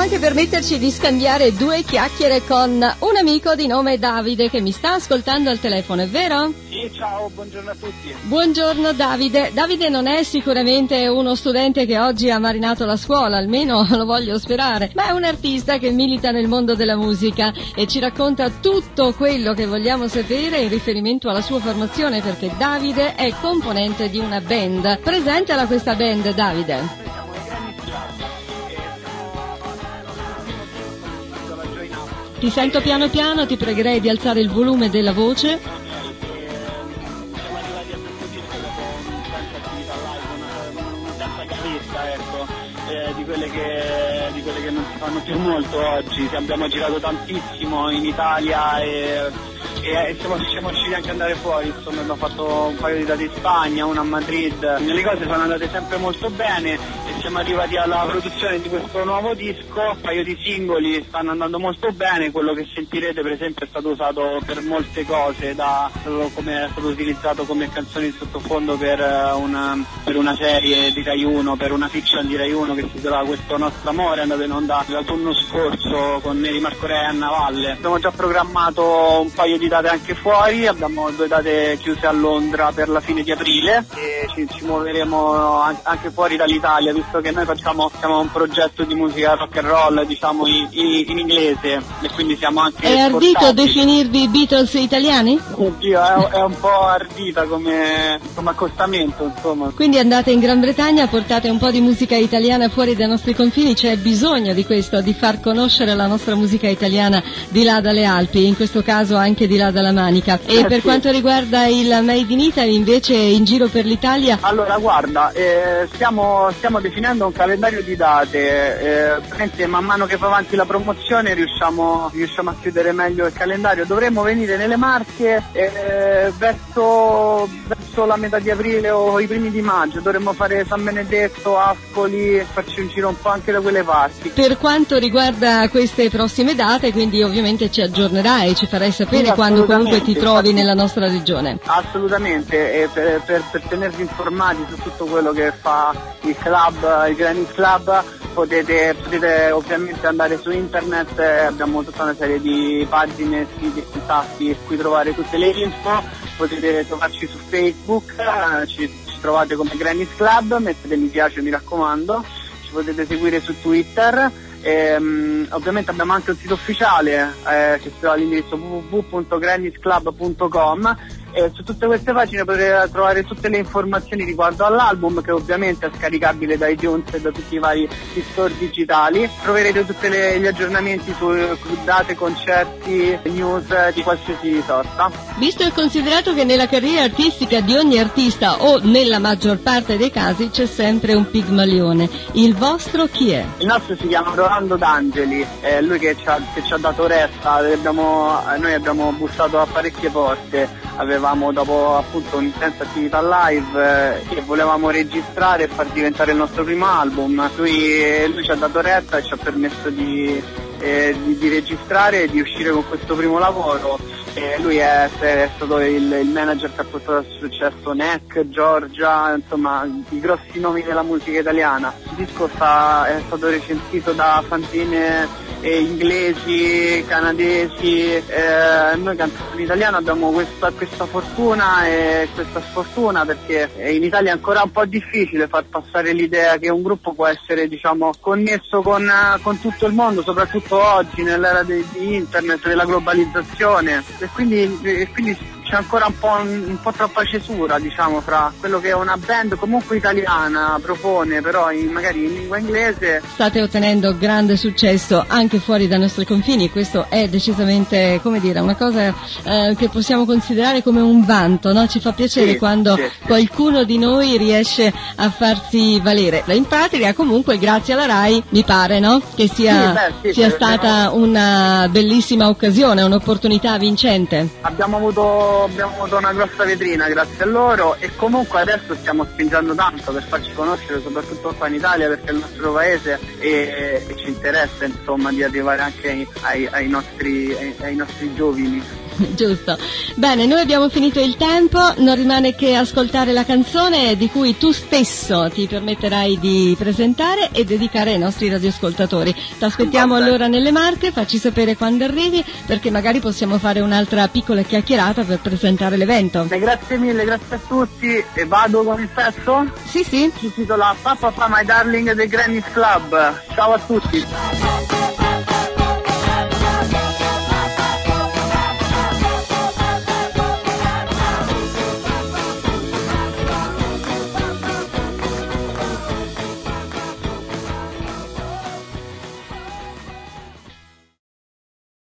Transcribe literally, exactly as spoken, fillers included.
anche permetterci di scambiare due chiacchiere con un amico di nome Davide che mi sta ascoltando al telefono, è vero? Sì, ciao, buongiorno a tutti. Buongiorno Davide. Davide non è sicuramente uno studente che oggi ha marinato la scuola, almeno lo voglio sperare, ma è un artista che milita nel mondo della musica e ci racconta tutto quello che vogliamo sapere in riferimento alla sua formazione, perché Davide è componente di una band. Presentala questa band, Davide. Ti sento piano piano, ti pregherei di alzare il volume della voce. Ecco, eh, di quelle che di quelle che non si fanno più molto oggi. Abbiamo girato tantissimo in Italia e, e siamo, siamo riusciti anche ad andare fuori, insomma abbiamo fatto un paio di date in Spagna, una a Madrid. Le cose sono andate sempre molto bene e siamo arrivati alla produzione di questo nuovo disco. Un paio di singoli stanno andando molto bene, quello che sentirete per esempio è stato usato per molte cose, da, come è stato utilizzato come canzone di sottofondo per una, per una serie di Rai uno, per una fiction di Rai uno che si chiama Questo nostro amore, è andato in onda l'autunno scorso con Neri Marco Re e Anna Valle. Abbiamo già programmato un paio di date anche fuori, abbiamo due date chiuse a Londra per la fine di aprile e ci, ci muoveremo anche fuori dall'Italia, visto che noi facciamo siamo un progetto di musica rock and roll, diciamo in, in, in inglese, e quindi siamo anche È ardito definirvi Beatles italiani? Oddio, è, è un po' ardita come, come accostamento, insomma. Quindi andate in Gran Bretagna, portate un po' di musica italiana fuori dai nostri confini, c'è bisogno di questo, di far conoscere la nostra musica italiana di là dalle Alpi, in questo caso anche di là dalla Manica. E eh, per sì. quanto riguarda il Made in Italy invece in giro per l'Italia? Allora guarda, eh, stiamo, stiamo definendo un calendario di date, eh, man mano che va avanti la promozione riusciamo, riusciamo a chiudere meglio il calendario. Dovremmo venire nelle Marche eh, verso, verso la metà di aprile o i primi di maggio, dovremmo fare San Benedetto, Ascoli, farci un giro un po' anche da quelle parti. Per quanto riguarda queste prossime date, quindi ovviamente ci aggiornerai, ci farai sapere sì, quando comunque ti trovi nella nostra regione. Assolutamente, e per, per, per tenervi informati su tutto quello che fa il club, il Granit Club, potete, potete ovviamente andare su internet, eh, abbiamo tutta una serie di pagine, siti e contatti in cui trovare tutte le info, potete trovarci su Facebook, eh, ci, ci trovate come Granit Club, mettete mi piace mi raccomando, ci potete seguire su Twitter. E, um, ovviamente abbiamo anche un sito ufficiale eh, che si trova all'indirizzo w w w punto granit club punto com e su tutte queste pagine potete trovare tutte le informazioni riguardo all'album, che ovviamente è scaricabile da iTunes e da tutti i vari store digitali. Troverete tutti gli aggiornamenti su date, concerti, news di qualsiasi sorta. Visto e considerato che nella carriera artistica di ogni artista, o nella maggior parte dei casi, c'è sempre un pigmalione, il vostro chi è? Il nostro si chiama Rolando D'Angeli, è lui che ci ha, che ci ha dato retta, abbiamo, noi abbiamo bussato a parecchie porte. Avevamo dopo appunto un'intensa attività live eh, che volevamo registrare e far diventare il nostro primo album. Lui, lui ci ha dato retta e ci ha permesso di, eh, di, di registrare e di uscire con questo primo lavoro. Eh, lui è, è stato il, il manager che ha portato a successo N E C, Giorgia, insomma i grossi nomi della musica italiana. Il disco sta, è stato recensito da fanzine eh, inglesi, canadesi, eh, noi cantiamo in italiano abbiamo questa, questa fortuna e questa sfortuna, perché in Italia è ancora un po' difficile far passare l'idea che un gruppo può essere, diciamo, connesso con, con tutto il mondo, soprattutto oggi nell'era di, di internet, della globalizzazione, e quindi, e quindi c'è ancora un po', un po' troppa cesura, diciamo, fra quello che una band comunque italiana propone, però in, magari in lingua inglese. State ottenendo grande successo anche fuori dai nostri confini, questo è decisamente, come dire, una cosa eh, che possiamo considerare come un vanto, no? Ci fa piacere sì, quando sì, sì. qualcuno di noi riesce a farsi valere. In pratica comunque grazie alla Rai mi pare, no? Che sia, sì, beh, sì, sia sì, stata abbiamo... una bellissima occasione, un'opportunità vincente. Abbiamo avuto abbiamo avuto una grossa vetrina grazie a loro, e comunque adesso stiamo spingendo tanto per farci conoscere soprattutto qua in Italia, perché è il nostro paese e, e ci interessa insomma di arrivare anche ai, ai, ai, nostri, ai, ai nostri giovani. Giusto. Bene, noi abbiamo finito il tempo, non rimane che ascoltare la canzone di cui tu stesso ti permetterai di presentare e dedicare ai nostri radioascoltatori. Ti aspettiamo allora nelle Marche, facci sapere quando arrivi, perché magari possiamo fare un'altra piccola chiacchierata per presentare l'evento. Grazie mille, grazie a tutti. E vado con il pezzo? Sì, sì. Si intitola Papa Fa My Darling dei Granny's Club. Ciao a tutti.